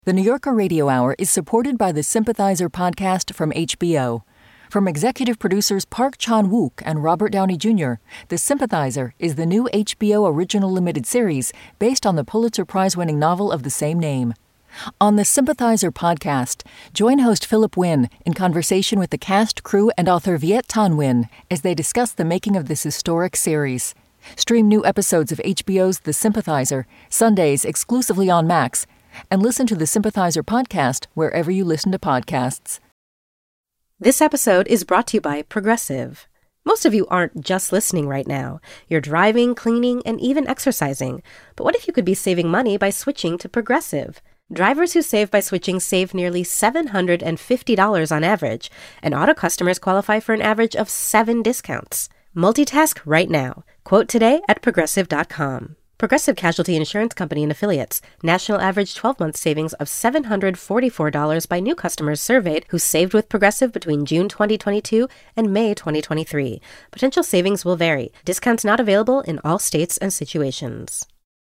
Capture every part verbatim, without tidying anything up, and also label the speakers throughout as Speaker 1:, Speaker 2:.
Speaker 1: The New Yorker Radio Hour is supported by the Sympathizer podcast from H B O. From executive producers Park Chan-wook and Robert Downey Junior, The Sympathizer is the new H B O original limited series based on the Pulitzer Prize-winning novel of the same name. On the Sympathizer podcast, join host Philip Wynn in conversation with the cast, crew, and author Viet Thanh Nguyen as they discuss the making of this historic series. Stream new episodes of H B O's The Sympathizer, Sundays exclusively on Max, and listen to the Sympathizer podcast wherever you listen to podcasts.
Speaker 2: This episode is brought to you by Progressive. Most of you aren't just listening right now. You're driving, cleaning, and even exercising. But what if you could be saving money by switching to Progressive? Drivers who save by switching save nearly seven hundred fifty dollars on average, and auto customers qualify for an average of seven discounts. Multitask right now. Quote today at progressive dot com. Progressive Casualty Insurance Company and Affiliates. National average twelve-month savings of seven hundred forty-four dollars by new customers surveyed who saved with Progressive between June twenty twenty-two and May twenty twenty-three. Potential savings will vary. Discounts not available in all states and situations.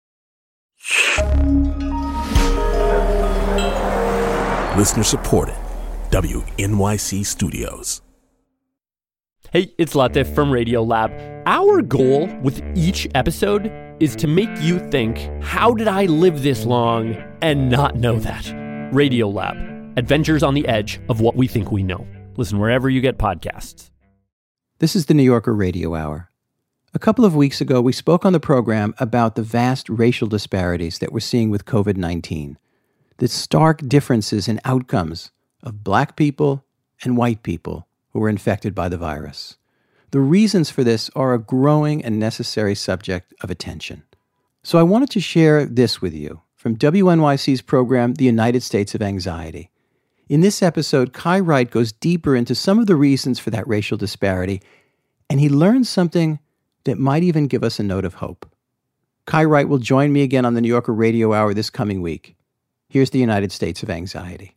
Speaker 3: Listener supported. W N Y C Studios.
Speaker 4: Hey, it's Latif from Radiolab. Our goal with each episode is to make you think, how did I live this long and not know that? Radiolab, adventures on the edge of what we think we know. Listen wherever you get podcasts.
Speaker 5: This is the New Yorker Radio Hour. A couple of weeks ago, we spoke on the program about the vast racial disparities that we're seeing with covid nineteen, the stark differences in outcomes of black people and white people who were infected by the virus. The reasons for this are a growing and necessary subject of attention. So I wanted to share this with you from W N Y C's program, The United States of Anxiety. In this episode, Kai Wright goes deeper into some of the reasons for that racial disparity, and he learns something that might even give us a note of hope. Kai Wright will join me again on the New Yorker Radio Hour this coming week. Here's The United States of Anxiety.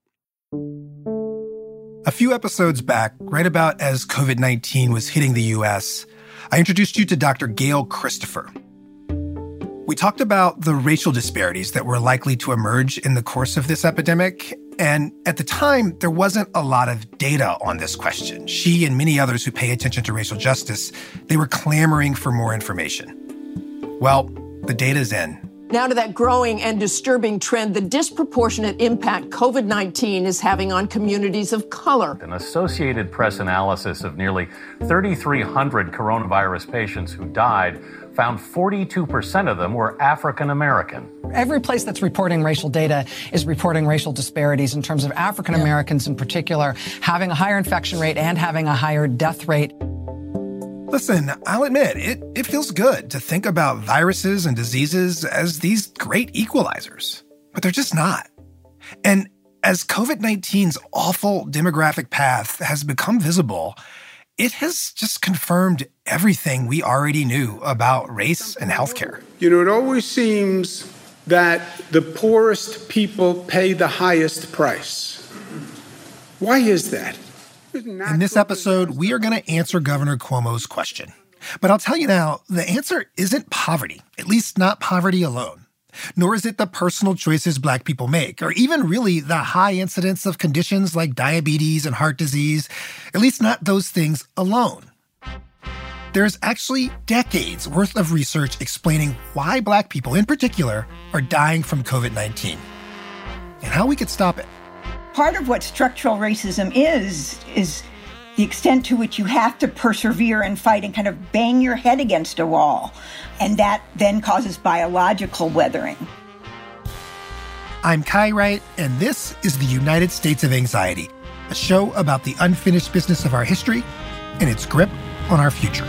Speaker 6: A few episodes back, right about as covid nineteen was hitting the U S, I introduced you to Doctor Gail Christopher. We talked about the racial disparities that were likely to emerge in the course of this epidemic, and at the time, there wasn't a lot of data on this question. She and many others who pay attention to racial justice, they were clamoring for more information. Well, the data's in.
Speaker 7: Now to that growing and disturbing trend, the disproportionate impact covid nineteen is having on communities of color.
Speaker 8: An Associated Press analysis of nearly thirty-three hundred coronavirus patients who died found forty-two percent of them were African American.
Speaker 9: Every place that's reporting racial data is reporting racial disparities in terms of African Americans in particular having a higher infection rate and having a higher death rate.
Speaker 6: Listen, I'll admit, it, it feels good to think about viruses and diseases as these great equalizers, but they're just not. And as covid nineteen's awful demographic path has become visible, it has just confirmed everything we already knew about race and healthcare.
Speaker 10: You know, it always seems that the poorest people pay the highest price. Why is that?
Speaker 6: In this episode, we are going to answer Governor Cuomo's question. But I'll tell you now, the answer isn't poverty, at least not poverty alone. Nor is it the personal choices black people make, or even really the high incidence of conditions like diabetes and heart disease, at least not those things alone. There's actually decades worth of research explaining why black people in particular are dying from covid nineteen and how we could stop it.
Speaker 11: Part of what structural racism is, is the extent to which you have to persevere and fight and kind of bang your head against a wall. And that then causes biological weathering.
Speaker 6: I'm Kai Wright, and this is The United States of Anxiety, a show about the unfinished business of our history and its grip on our future.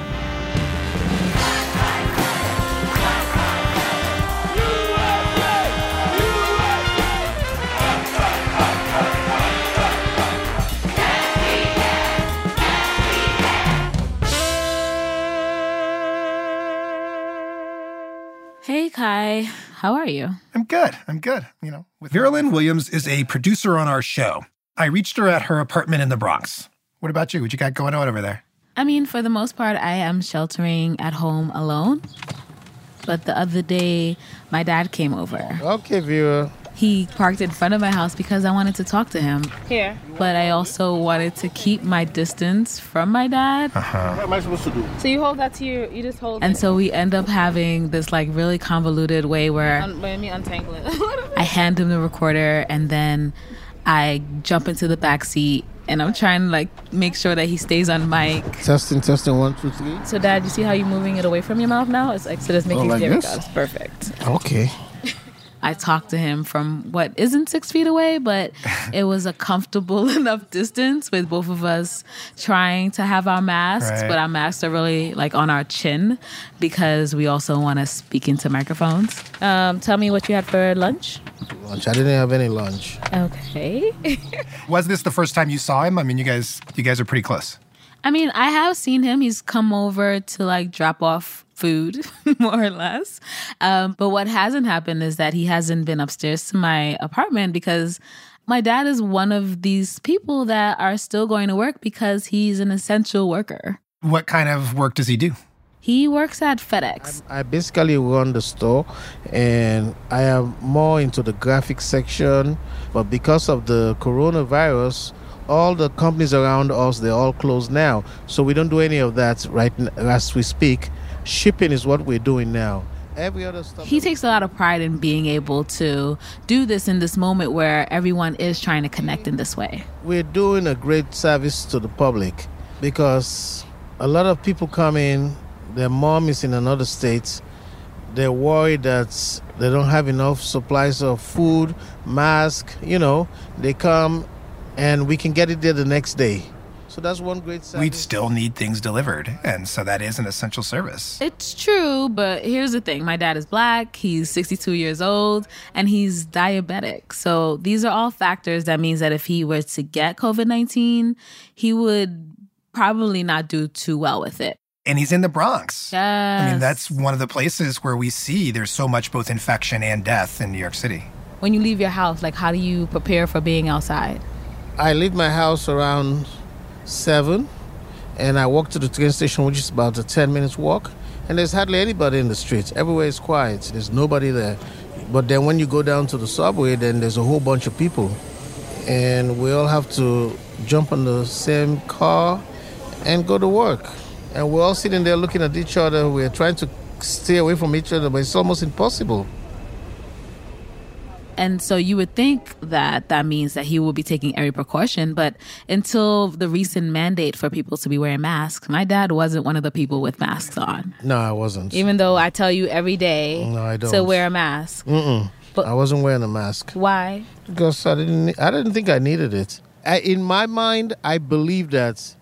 Speaker 12: Hey, Kai. How are you?
Speaker 6: I'm good. I'm good. You know, Vera Lynn Williams is a producer on our show. I reached her at her apartment in the Bronx. What about you? What you got going on over there?
Speaker 12: I mean, for the most part, I am sheltering at home alone. But the other day, my dad came over.
Speaker 13: Okay, Vera.
Speaker 12: He parked in front of my house because I wanted to talk to him. Here. But I also wanted to keep my distance from my dad.
Speaker 6: Uh-huh.
Speaker 13: What am I supposed to do?
Speaker 12: So you hold that to your, you just hold and it. And so we end up having this like really convoluted way where Un- let me untangle it. I hand him the recorder and then I jump into the back seat and I'm trying to like make sure that he stays on mic.
Speaker 13: Testing, testing, one, two, three.
Speaker 12: So Dad, you see how you're moving it away from your mouth now? It's like, so that's making
Speaker 13: oh, like
Speaker 12: there
Speaker 13: this?
Speaker 12: We go. It's perfect.
Speaker 13: Okay.
Speaker 12: I talked to him from what isn't six feet away, but it was a comfortable enough distance with both of us trying to have our masks, right. But our masks are really like on our chin because we also want to speak into microphones. Um, tell me what you had for lunch.
Speaker 13: Lunch. I didn't have any lunch.
Speaker 12: Okay.
Speaker 6: Was this the first time you saw him? I mean, you guys, you guys are pretty close.
Speaker 12: I mean, I have seen him. He's come over to like drop off food, more or less. Um, but what hasn't happened is that he hasn't been upstairs to my apartment because my dad is one of these people that are still going to work because he's an essential worker.
Speaker 6: What kind of work does he do?
Speaker 12: He works at FedEx.
Speaker 13: I basically run the store and I am more into the graphics section. But because of the coronavirus, all the companies around us, they're all closed now. So we don't do any of that right n- as we speak. Shipping is what we're doing now. Every other stuff.
Speaker 12: He takes a lot of pride in being able to do this in this moment where everyone is trying to connect in this way.
Speaker 13: We're doing a great service to the public because a lot of people come in, their mom is in another state. They're worried that they don't have enough supplies of food, mask, you know. They come and we can get it there the next day. So that's one great service.
Speaker 6: We'd still need things delivered, and so that is an essential service.
Speaker 12: It's true, but here's the thing. My dad is black, he's sixty-two years old, and he's diabetic. So these are all factors that means that if he were to get covid nineteen, he would probably not do too well with it.
Speaker 6: And he's in the Bronx.
Speaker 12: Yes.
Speaker 6: I mean, that's one of the places where we see there's so much both infection and death in New York City.
Speaker 12: When you leave your house, like, how do you prepare for being outside?
Speaker 13: I leave my house around seven, and I walk to the train station, which is about a ten minutes walk, and there's hardly anybody in the streets. Everywhere is quiet. There's nobody there. But then when you go down to the subway, then there's a whole bunch of people, and we all have to jump on the same car and go to work. And we're all sitting there looking at each other. We're trying to stay away from each other, but it's almost impossible.
Speaker 12: And so you would think that that means that he will be taking every precaution. But until the recent mandate for people to be wearing masks, my dad wasn't one of the people with masks on.
Speaker 13: No, I wasn't.
Speaker 12: Even though I tell you every day
Speaker 13: no, I don't.
Speaker 12: to wear a mask.
Speaker 13: Mm-mm. But I wasn't wearing a mask.
Speaker 12: Why?
Speaker 13: Because I didn't, I didn't think I needed it. I, in my mind, I believe that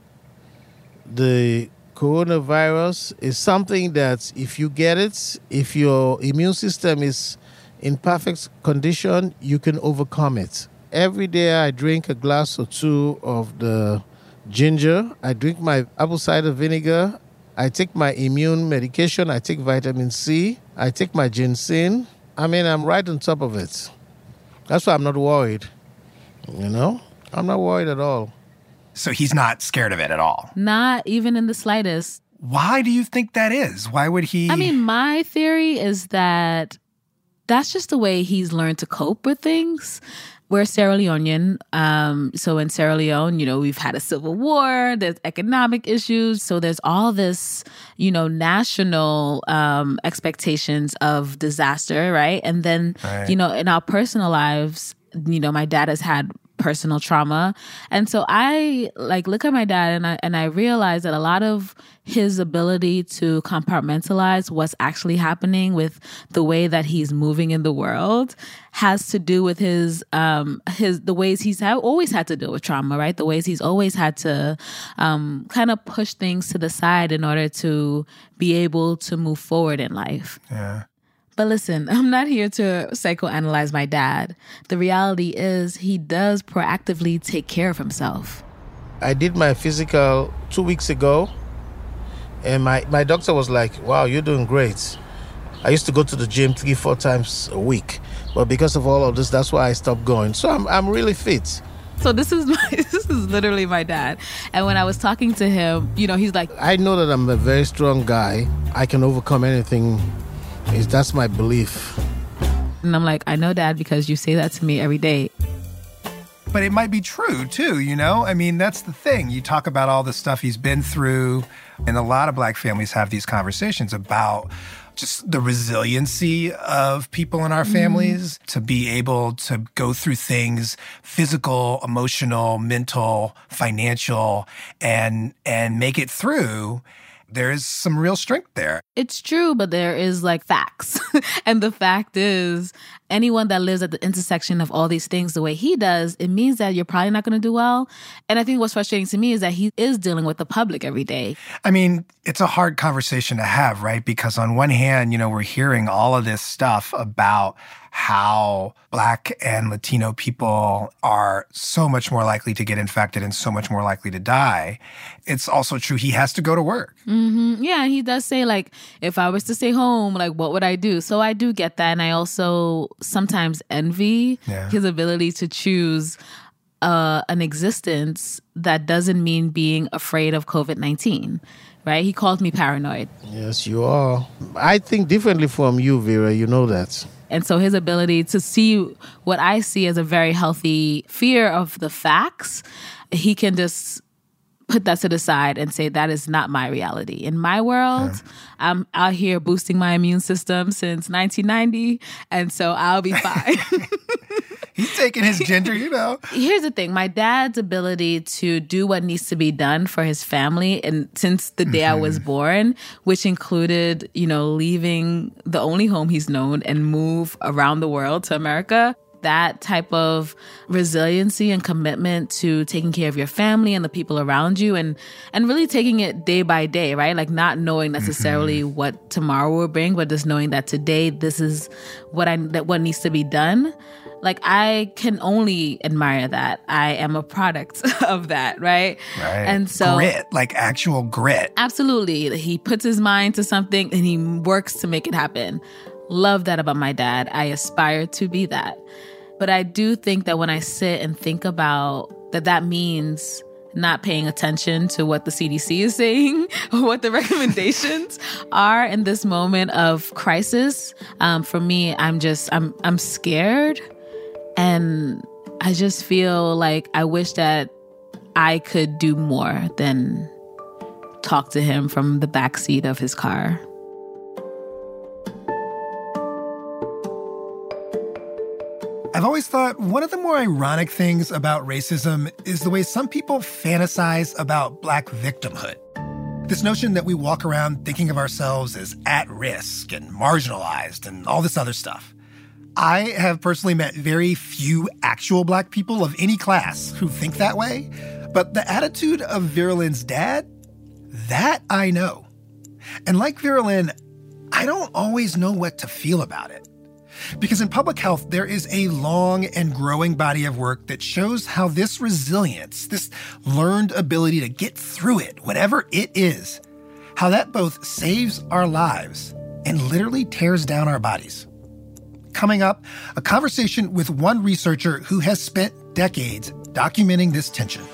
Speaker 13: the coronavirus is something that if you get it, if your immune system is in perfect condition, you can overcome it. Every day I drink a glass or two of the ginger. I drink my apple cider vinegar. I take my immune medication. I take vitamin C. I take my ginseng. I mean, I'm right on top of it. That's why I'm not worried. You know? I'm not worried at all.
Speaker 6: So he's not scared of it at all?
Speaker 12: Not even in the slightest.
Speaker 6: Why do you think that is? Why would he?
Speaker 12: I mean, my theory is that that's just the way he's learned to cope with things. We're Sierra Leonean. Um, so in Sierra Leone, you know, we've had a civil war, there's economic issues. So there's all this, you know, national um, expectations of disaster, right? And then, right. you know, in our personal lives, you know, my dad has had personal trauma. And so I like look at my dad and I and I realize that a lot of his ability to compartmentalize what's actually happening with the way that he's moving in the world has to do with his um his the ways he's ha- always had to deal with trauma, right? The ways he's always had to um kind of push things to the side in order to be able to move forward in life.
Speaker 6: Yeah.
Speaker 12: But listen, I'm not here to psychoanalyze my dad. The reality is he does proactively take care of himself.
Speaker 13: I did my physical two weeks ago, and my, my doctor was like, wow, you're doing great. I used to go to the gym three, four times a week. But because of all of this, that's why I stopped going. So I'm I'm really fit.
Speaker 12: So this is my, this is literally my dad. And when I was talking to him, you know, he's like,
Speaker 13: I know that I'm a very strong guy. I can overcome anything. That's my belief.
Speaker 12: And I'm like, I know, Dad, because you say that to me every day.
Speaker 6: But it might be true, too, you know? I mean, that's the thing. You talk about all the stuff he's been through, and a lot of Black families have these conversations about just the resiliency of people in our families mm. to be able to go through things, physical, emotional, mental, financial, and and make it through. There is some real strength there.
Speaker 12: It's true, but there is like facts. And the fact is, anyone that lives at the intersection of all these things the way he does, it means that you're probably not going to do well. And I think what's frustrating to me is that he is dealing with the public every day.
Speaker 6: I mean, it's a hard conversation to have, right? Because on one hand, you know, we're hearing all of this stuff about how Black and Latino people are so much more likely to get infected and so much more likely to die. It's also true he has to go to work.
Speaker 12: Mm-hmm. Yeah, he does say, like, if I was to stay home, like, what would I do? So I do get that. And I also sometimes envy yeah. his ability to choose uh, an existence that doesn't mean being afraid of covid nineteen. Right? He called me paranoid.
Speaker 13: Yes, you are. I think differently from you, Vera. You know that.
Speaker 12: And so his ability to see what I see as a very healthy fear of the facts, he can just put that to the side and say, that is not my reality. In my world, yeah. I'm out here boosting my immune system since nineteen ninety, and so I'll be fine.
Speaker 6: He's taking his ginger, you know.
Speaker 12: Here's the thing. My dad's ability to do what needs to be done for his family, and since the day mm-hmm. I was born, which included, you know, leaving the only home he's known and move around the world to America, that type of resiliency and commitment to taking care of your family and the people around you, and and really taking it day by day, right? Like not knowing necessarily mm-hmm. what tomorrow will bring, but just knowing that today this is what I that what needs to be done. Like, I can only admire that. I am a product of that, right?
Speaker 6: Right.
Speaker 12: And so
Speaker 6: grit, like actual grit.
Speaker 12: Absolutely. He puts his mind to something and he works to make it happen. Love that about my dad. I aspire to be that. But I do think that when I sit and think about that, that means not paying attention to what the C D C is saying or what the recommendations are in this moment of crisis. Um, for me, I'm just, I'm, I'm scared. And I just feel like I wish that I could do more than talk to him from the backseat of his car.
Speaker 6: I've always thought one of the more ironic things about racism is the way some people fantasize about Black victimhood. This notion that we walk around thinking of ourselves as at risk and marginalized and all this other stuff. I have personally met very few actual Black people of any class who think that way, but the attitude of Vera Lynn's dad, that I know. And like Vera Lynn, I don't always know what to feel about it. Because in public health, there is a long and growing body of work that shows how this resilience, this learned ability to get through it, whatever it is, how that both saves our lives and literally tears down our bodies. Coming up, a conversation with one researcher who has spent decades documenting this tension.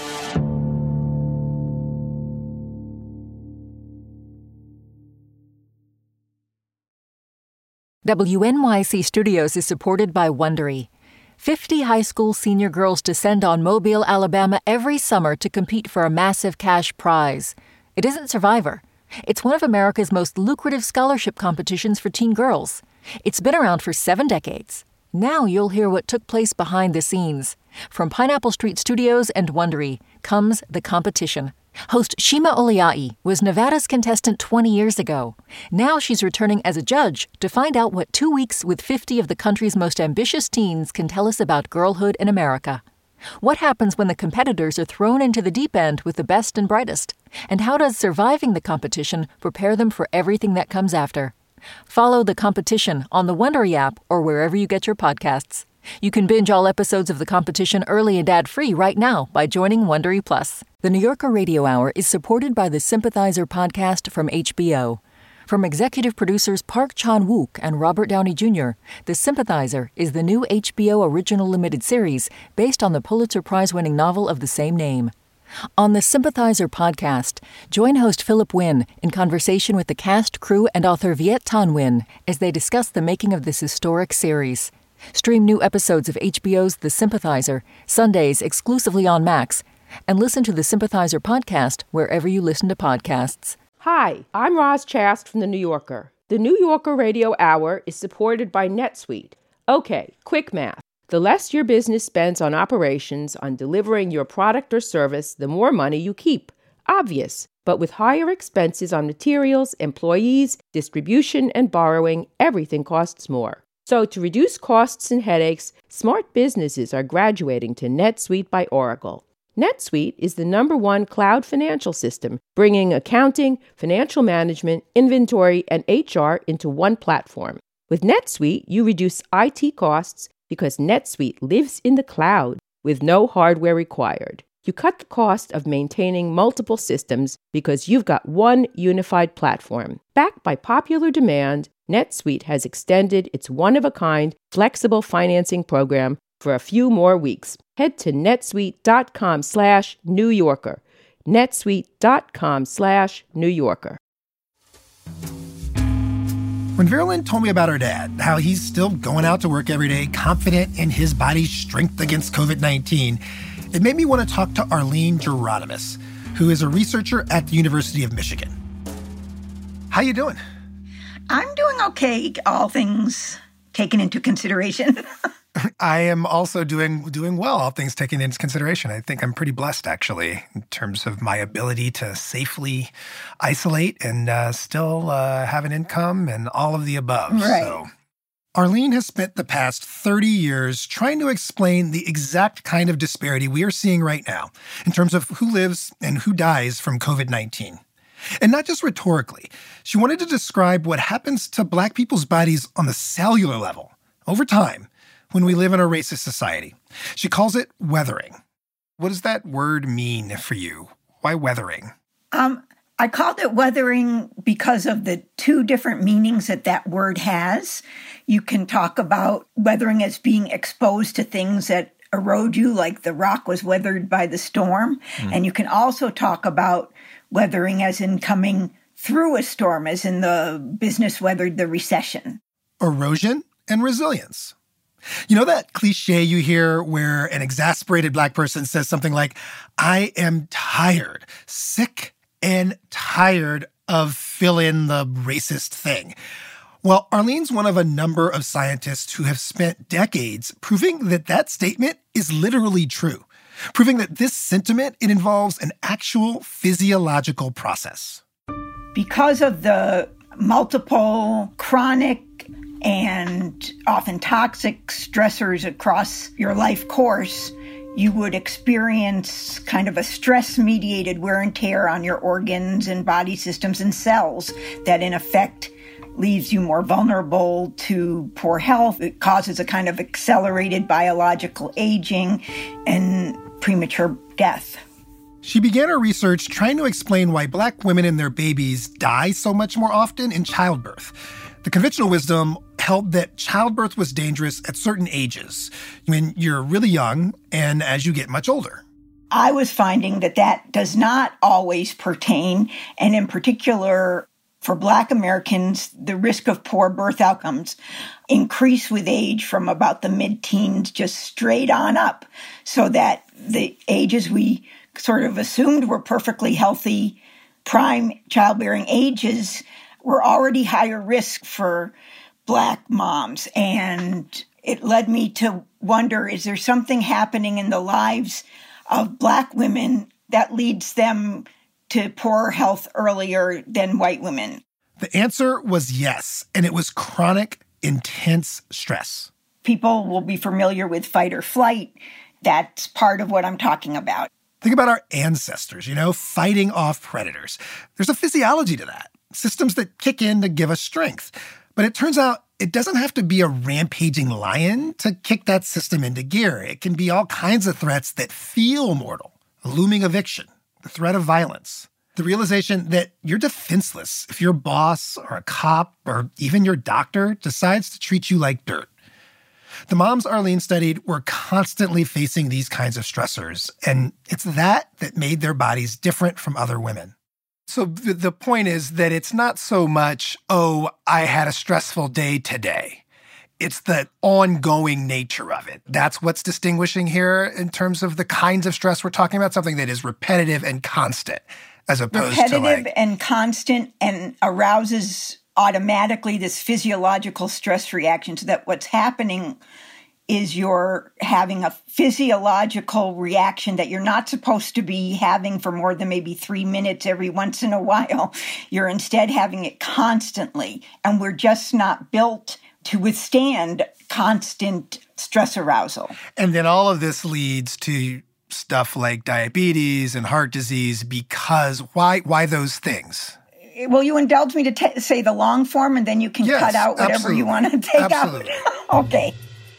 Speaker 1: W N Y C Studios is supported by Wondery. Fifty high school senior girls descend on Mobile, Alabama every summer to compete for a massive cash prize. It isn't Survivor. It's one of America's most lucrative scholarship competitions for teen girls. It's been around for seven decades. Now you'll hear what took place behind the scenes. From Pineapple Street Studios and Wondery comes The Competition. Host Shima Oliai was Nevada's contestant twenty years ago. Now she's returning as a judge to find out what two weeks with fifty of the country's most ambitious teens can tell us about girlhood in America. What happens when the competitors are thrown into the deep end with the best and brightest? And how does surviving the competition prepare them for everything that comes after? Follow The Competition on the Wondery app or wherever you get your podcasts. You can binge all episodes of The Competition early and ad-free right now by joining Wondery Plus. The New Yorker Radio Hour is supported by the Sympathizer podcast from H B O. From executive producers Park Chan-wook and Robert Downey Junior, The Sympathizer is the new H B O original limited series based on the Pulitzer Prize-winning novel of the same name. On the Sympathizer podcast, join host Philip Wynn in conversation with the cast, crew, and author Viet Thanh Nguyen as they discuss the making of this historic series. Stream new episodes of H B O's The Sympathizer, Sundays exclusively on Max, and listen to the Sympathizer podcast wherever you listen to podcasts.
Speaker 14: Hi, I'm Roz Chast from The New Yorker. The New Yorker Radio Hour is supported by NetSuite. Okay, quick math. The less your business spends on operations, on delivering your product or service, the more money you keep. Obvious. But with higher expenses on materials, employees, distribution, and borrowing, everything costs more. So to reduce costs and headaches, smart businesses are graduating to NetSuite by Oracle. NetSuite is the number one cloud financial system, bringing accounting, financial management, inventory, and H R into one platform. With NetSuite, you reduce I T costs because NetSuite lives in the cloud with no hardware required. You cut the cost of maintaining multiple systems because you've got one unified platform. Backed by popular demand, NetSuite has extended its one-of-a-kind flexible financing program for a few more weeks. Head to netsuite.com slash New Yorker. netsuite.com slash New Yorker.
Speaker 6: When Vera Lynn told me about her dad, how he's still going out to work every day, confident in his body's strength against covid nineteen, it made me want to talk to Arlene Geronimus, who is a researcher at the University of Michigan. How you doing?
Speaker 11: I'm doing okay, all things taken into consideration.
Speaker 6: I am also doing doing well, all things taken into consideration. I think I'm pretty blessed, actually, in terms of my ability to safely isolate and uh, still uh, have an income and all of the above.
Speaker 11: Right.
Speaker 6: So, Arlene has spent the past thirty years trying to explain the exact kind of disparity we are seeing right now in terms of who lives and who dies from covid nineteen. And not just rhetorically. She wanted to describe what happens to Black people's bodies on the cellular level over time when we live in a racist society. She calls it weathering. What does that word mean for you? Why weathering?
Speaker 11: Um, I called it weathering because of the two different meanings that that word has. You can talk about weathering as being exposed to things that erode you, like the rock was weathered by the storm. Mm. And you can also talk about weathering as in coming through a storm, as in the business weathered the recession.
Speaker 6: Erosion and resilience. You know that cliche you hear where an exasperated Black person says something like, I am tired, sick and tired of fill in the racist thing. Well, Arlene's one of a number of scientists who have spent decades proving that that statement is literally true, proving that this sentiment, it involves an actual physiological process.
Speaker 11: Because of the multiple chronic and often toxic stressors across your life course, you would experience kind of a stress-mediated wear and tear on your organs and body systems and cells that, in effect, leaves you more vulnerable to poor health. It causes a kind of accelerated biological aging and premature death.
Speaker 6: She began her research trying to explain why Black women and their babies die so much more often in childbirth. The conventional wisdom held that childbirth was dangerous at certain ages, when you're really young and as you get much older.
Speaker 11: I was finding that that does not always pertain, and in particular, for Black Americans, the risk of poor birth outcomes increase with age from about the mid-teens just straight on up, so that the ages we sort of assumed were perfectly healthy prime childbearing ages were already higher risk for Black moms. And it led me to wonder, is there something happening in the lives of Black women that leads them to poor health earlier than white women?
Speaker 6: The answer was yes, and it was chronic, intense stress.
Speaker 11: People will be familiar with fight or flight. That's part of what I'm talking about.
Speaker 6: Think about our ancestors, you know, fighting off predators. There's a physiology to that, systems that kick in to give us strength. But it turns out it doesn't have to be a rampaging lion to kick that system into gear. It can be all kinds of threats that feel mortal. A looming eviction, the threat of violence, the realization that you're defenseless if your boss or a cop or even your doctor decides to treat you like dirt. The moms Arlene studied were constantly facing these kinds of stressors, and it's that that made their bodies different from other women. So th- the point is that it's not so much, oh, I had a stressful day today. It's the ongoing nature of it. That's what's distinguishing here in terms of the kinds of stress we're talking about, something that is repetitive and constant, as opposed
Speaker 11: repetitive
Speaker 6: to like...
Speaker 11: and constant and arouses automatically this physiological stress reaction, so that what's happening is you're having a physiological reaction that you're not supposed to be having for more than maybe three minutes every once in a while. You're instead having it constantly. And we're just not built to withstand constant stress arousal.
Speaker 6: And then all of this leads to stuff like diabetes and heart disease because why, why those things?
Speaker 11: Will you indulge me to t- say the long form, and then you can
Speaker 6: yes,
Speaker 11: cut out whatever
Speaker 6: absolutely.
Speaker 11: you want to take
Speaker 6: absolutely.
Speaker 11: out? Okay.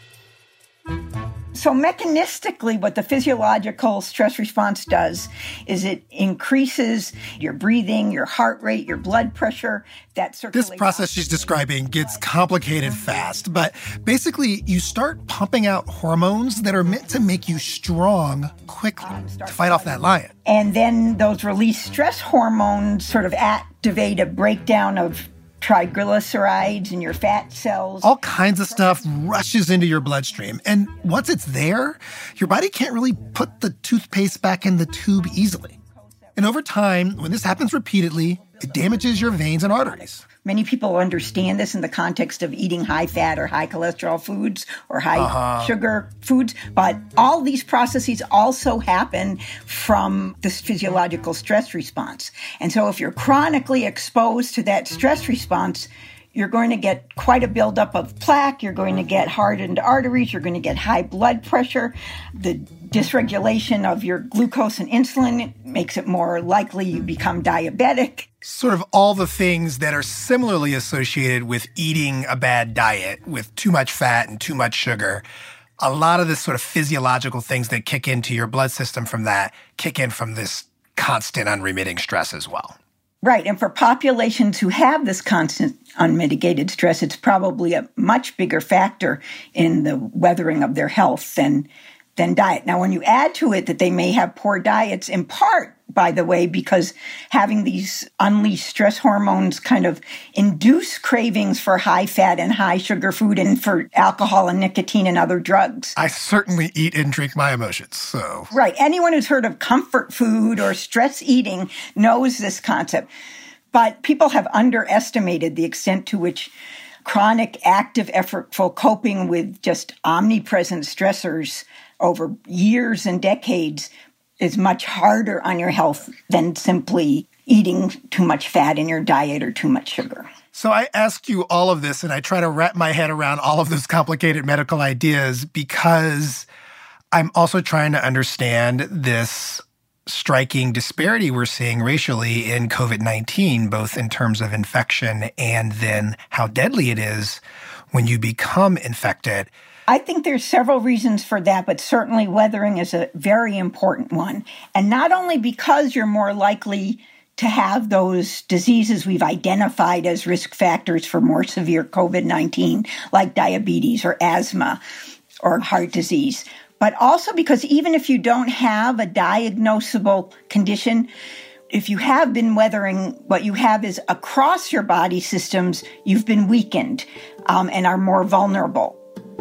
Speaker 11: So mechanistically, what the physiological stress response does is it increases your breathing, your heart rate, your blood pressure. That
Speaker 6: This process she's describing gets complicated fast, but basically you start pumping out hormones that are meant to make you strong quickly to fight off that lion.
Speaker 11: And then those released stress hormones sort of activate a breakdown of triglycerides in your fat cells.
Speaker 6: All kinds of stuff rushes into your bloodstream. And once it's there, your body can't really put the toothpaste back in the tube easily. And over time, when this happens repeatedly, it damages your veins and arteries.
Speaker 11: Many people understand this in the context of eating high-fat or high-cholesterol foods or high-sugar uh-huh. foods, but all these processes also happen from this physiological stress response. And so if you're chronically exposed to that stress response, you're going to get quite a buildup of plaque, you're going to get hardened arteries, you're going to get high blood pressure. The dysregulation of your glucose and insulin makes it more likely you become diabetic.
Speaker 6: Sort of all the things that are similarly associated with eating a bad diet with too much fat and too much sugar. A lot of the sort of physiological things that kick into your blood system from that kick in from this constant unremitting stress as well.
Speaker 11: Right. And for populations who have this constant unmitigated stress, it's probably a much bigger factor in the weathering of their health than than diet. Now, when you add to it that they may have poor diets, in part, by the way, because having these unleashed stress hormones kind of induce cravings for high fat and high sugar food and for alcohol and nicotine and other drugs.
Speaker 6: I certainly eat and drink my emotions, so.
Speaker 11: Right. Anyone who's heard of comfort food or stress eating knows this concept. But people have underestimated the extent to which chronic, active, effortful coping with just omnipresent stressors over years and decades is much harder on your health than simply eating too much fat in your diet or too much sugar.
Speaker 6: So I ask you all of this, and I try to wrap my head around all of those complicated medical ideas because I'm also trying to understand this striking disparity we're seeing racially in COVID nineteen, both in terms of infection and then how deadly it is when you become infected.
Speaker 11: I think there's several reasons for that, but certainly weathering is a very important one. And not only because you're more likely to have those diseases we've identified as risk factors for more severe COVID nineteen, like diabetes or asthma or heart disease, but also because even if you don't have a diagnosable condition, if you have been weathering, what you have is across your body systems, you've been weakened um, and are more vulnerable.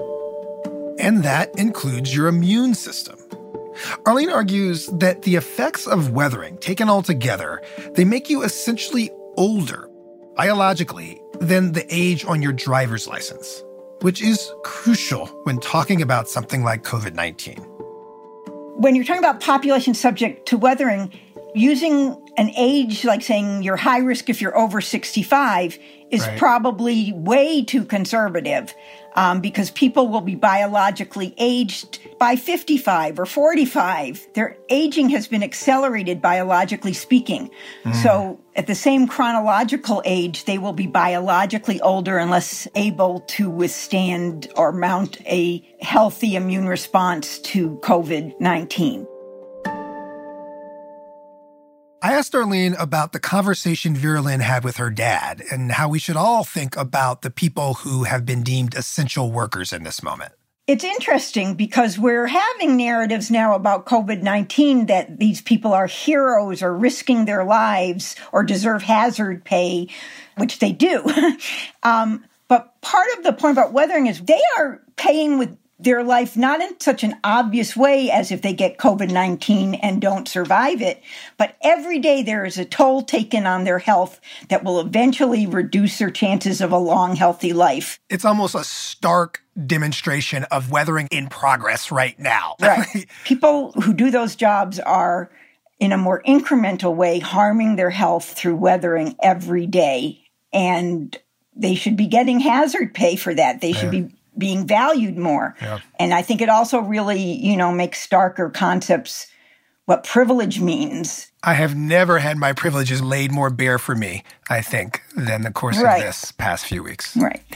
Speaker 6: And that includes your immune system. Arlene argues that the effects of weathering, taken all together, they make you essentially older, biologically, than the age on your driver's license, which is crucial when talking about something like COVID nineteen.
Speaker 11: When you're talking about population subject to weathering, using an age like saying you're high risk if you're over sixty-five is right. probably way too conservative. Um, because people will be biologically aged by fifty-five or forty-five. Their aging has been accelerated biologically speaking. Mm. So at the same chronological age, they will be biologically older and less able to withstand or mount a healthy immune response to COVID nineteen.
Speaker 6: I asked Arlene about the conversation Vera Lynn had with her dad and how we should all think about the people who have been deemed essential workers in this moment.
Speaker 11: It's interesting because we're having narratives now about COVID nineteen that these people are heroes or risking their lives or deserve hazard pay, which they do. um, but part of the point about weathering is they are paying with their life not in such an obvious way as if they get COVID nineteen and don't survive it, but every day there is a toll taken on their health that will eventually reduce their chances of a long, healthy life.
Speaker 6: It's almost a stark demonstration of weathering in progress right now.
Speaker 11: Right. People who do those jobs are, in a more incremental way, harming their health through weathering every day. And they should be getting hazard pay for that. They should yeah. be being valued more. Yeah. And I think it also really, you know, makes starker concepts what privilege means.
Speaker 6: I have never had my privileges laid more bare for me, I think, than the course right. of this past few weeks.
Speaker 11: Right.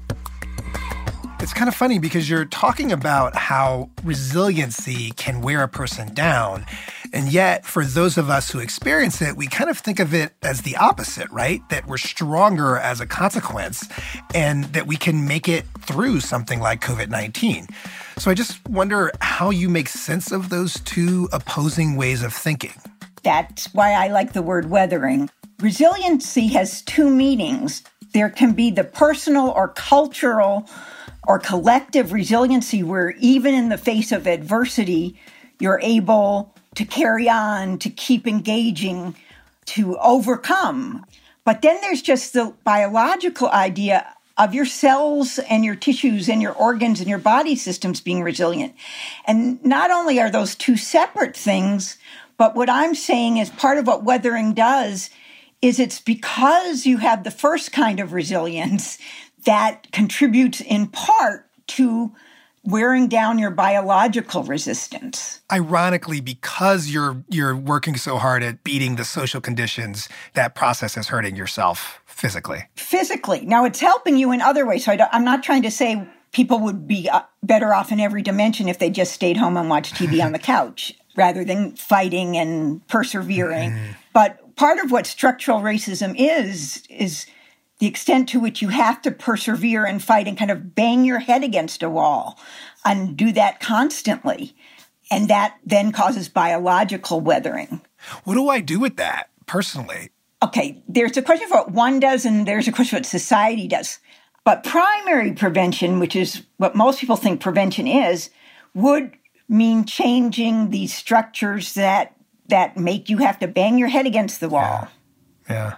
Speaker 6: It's kind of funny because you're talking about how resiliency can wear a person down. And yet, for those of us who experience it, we kind of think of it as the opposite, right? That we're stronger as a consequence and that we can make it through something like COVID nineteen. So I just wonder how you make sense of those two opposing ways of thinking.
Speaker 11: That's why I like the word weathering. Resiliency has two meanings. There can be the personal or cultural or collective resiliency where even in the face of adversity, you're able to carry on, to keep engaging, to overcome. But then there's just the biological idea of your cells and your tissues and your organs and your body systems being resilient. And not only are those two separate things, but what I'm saying is part of what weathering does is it's because you have the first kind of resilience that contributes in part to wearing down your biological resistance.
Speaker 6: Ironically, because you're you're working so hard at beating the social conditions, that process is hurting yourself physically.
Speaker 11: Physically. Now, it's helping you in other ways. So I I'm not trying to say people would be better off in every dimension if they just stayed home and watched T V on the couch rather than fighting and persevering. Mm. But part of what structural racism is, is the extent to which you have to persevere and fight and kind of bang your head against a wall and do that constantly. And that then causes biological weathering.
Speaker 6: What do I do with that personally?
Speaker 11: Okay, there's a question of what one does and there's a question of what society does. But primary prevention, which is what most people think prevention is, would mean changing these structures that that make you have to bang your head against the wall.
Speaker 6: Yeah. yeah.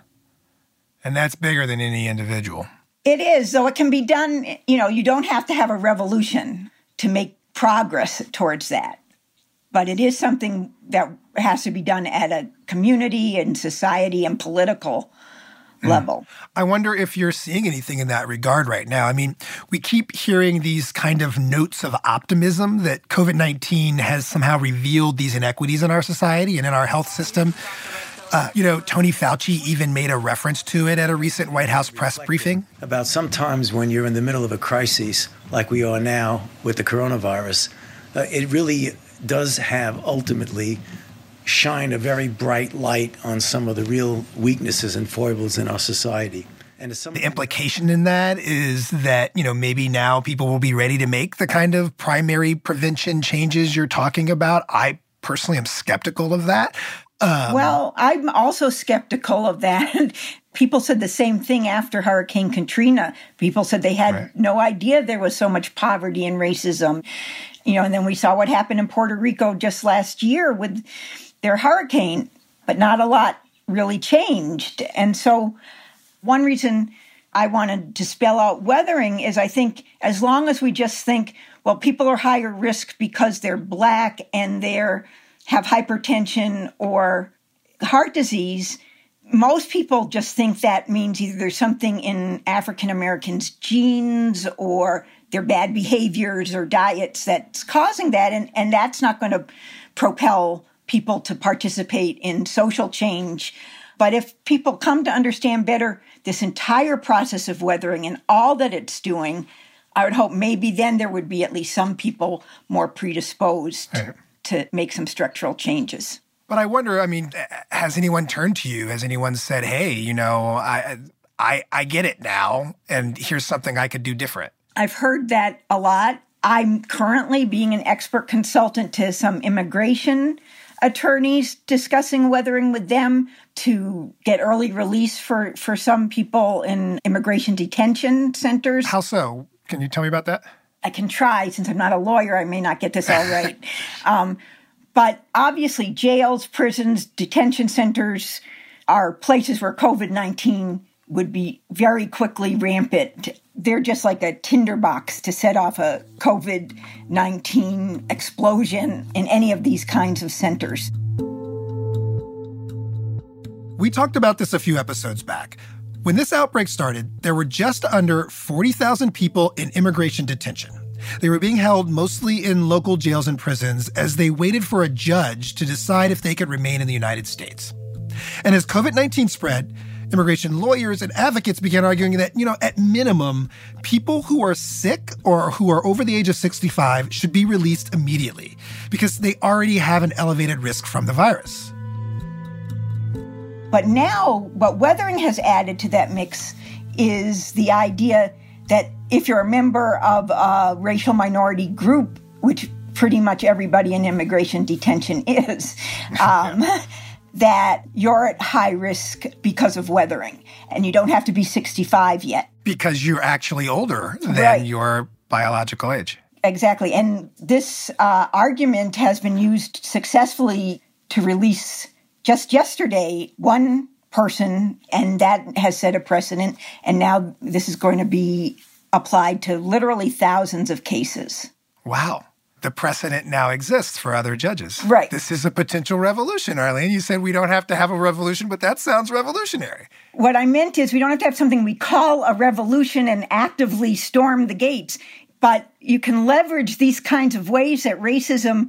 Speaker 6: And that's bigger than any individual.
Speaker 11: It is, though it can be done, you know, you don't have to have a revolution to make progress towards that. But it is something that has to be done at a community and society and political mm. level.
Speaker 6: I wonder if you're seeing anything in that regard right now. I mean, we keep hearing these kind of notes of optimism that COVID nineteen has somehow revealed these inequities in our society and in our health system. Uh, you know, Tony Fauci even made a reference to it at a recent White House press briefing.
Speaker 15: About sometimes when you're in the middle of a crisis, like we are now with the coronavirus, uh, it really does have ultimately shine a very bright light on some of the real weaknesses and foibles in our society. And some
Speaker 6: the implication in that is that, you know, maybe now people will be ready to make the kind of primary prevention changes you're talking about. I personally am skeptical of that. Um,
Speaker 11: well, I'm also skeptical of that. People said the same thing after Hurricane Katrina. People said they had right. no idea there was so much poverty and racism. You know, and then we saw what happened in Puerto Rico just last year with their hurricane, but not a lot really changed. And so one reason I wanted to spell out weathering is I think as long as we just think, well, people are higher risk because they're Black and they're have hypertension or heart disease, most people just think that means either there's something in African Americans' genes or their bad behaviors or diets that's causing that. And, and that's not going to propel people to participate in social change. But if people come to understand better this entire process of weathering and all that it's doing, I would hope maybe then there would be at least some people more predisposed right. to make some structural changes.
Speaker 6: But I wonder, I mean, has anyone turned to you? Has anyone said, hey, you know, I I I get it now, and here's something I could do different?
Speaker 11: I've heard that a lot. I'm currently being an expert consultant to some immigration attorneys, discussing weathering with them to get early release for, for some people in immigration detention centers.
Speaker 6: How so? Can you tell me about that?
Speaker 11: I can try. Since I'm not a lawyer, I may not get this all right. um, but obviously, jails, prisons, detention centers are places where COVID nineteen would be very quickly rampant. They're just like a tinderbox to set off a COVID nineteen explosion in any of these kinds of centers.
Speaker 6: We talked about this a few episodes back. When this outbreak started, there were just under forty thousand people in immigration detention. They were being held mostly in local jails and prisons as they waited for a judge to decide if they could remain in the United States. And as COVID nineteen spread, immigration lawyers and advocates began arguing that, you know, at minimum, people who are sick or who are over the age of sixty-five should be released immediately because they already have an elevated risk from the virus.
Speaker 11: But now what weathering has added to that mix is the idea that if you're a member of a racial minority group, which pretty much everybody in immigration detention is, um, that you're at high risk because of weathering, and you don't have to be sixty-five yet.
Speaker 6: Because you're actually older than
Speaker 11: right.
Speaker 6: your biological age.
Speaker 11: Exactly. And this uh, argument has been used successfully to release, just yesterday, one person, and that has set a precedent. And now this is going to be applied to literally thousands of cases.
Speaker 6: Wow. The precedent now exists for other judges.
Speaker 11: Right.
Speaker 6: This is a potential revolution, Arlene. You said we don't have to have a revolution, but that sounds revolutionary.
Speaker 11: What I meant is we don't have to have something we call a revolution and actively storm the gates, but you can leverage these kinds of ways that racism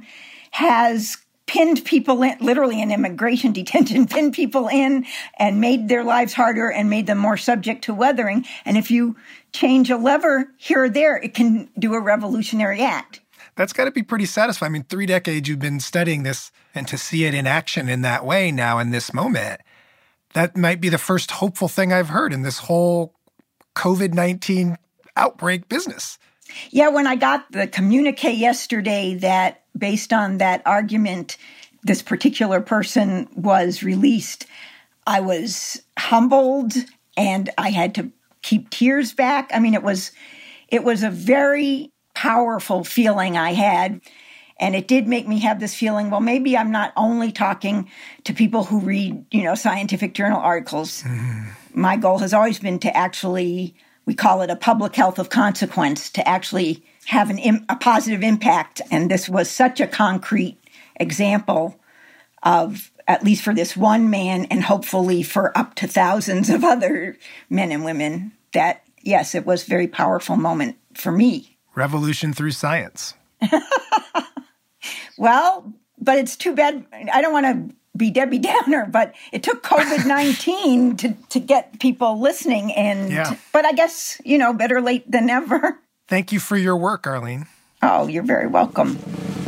Speaker 11: has pinned people in, literally in immigration detention, pinned people in and made their lives harder and made them more subject to weathering. And if you change a lever here or there, it can do a revolutionary act.
Speaker 6: That's got to be pretty satisfying. I mean, three decades you've been studying this, and to see it in action in that way now in this moment, that might be the first hopeful thing I've heard in this whole COVID nineteen outbreak business.
Speaker 11: Yeah, when I got the communique yesterday that based on that argument, this particular person was released, I was humbled and I had to keep tears back. I mean, it was it was a very powerful feeling I had. And it did make me have this feeling, well, maybe I'm not only talking to people who read, you know, scientific journal articles. Mm. My goal has always been to actually, we call it a public health of consequence, to actually have an im- a positive impact. And this was such a concrete example of, at least for this one man and hopefully for up to thousands of other men and women, that, yes, it was a very powerful moment for me.
Speaker 6: Revolution through science.
Speaker 11: Well, but it's too bad. I don't want to be Debbie Downer, but it took COVID nineteen to, to get people listening. And
Speaker 6: yeah.
Speaker 11: But I guess, you know, better late than never.
Speaker 6: Thank you for your work, Arlene.
Speaker 11: Oh, you're very welcome.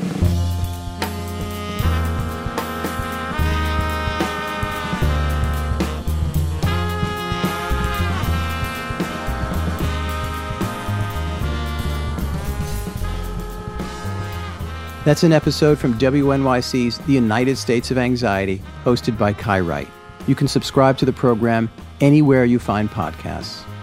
Speaker 5: That's an episode from W N Y C's The United States of Anxiety, hosted by Kai Wright. You can subscribe to the program anywhere you find podcasts.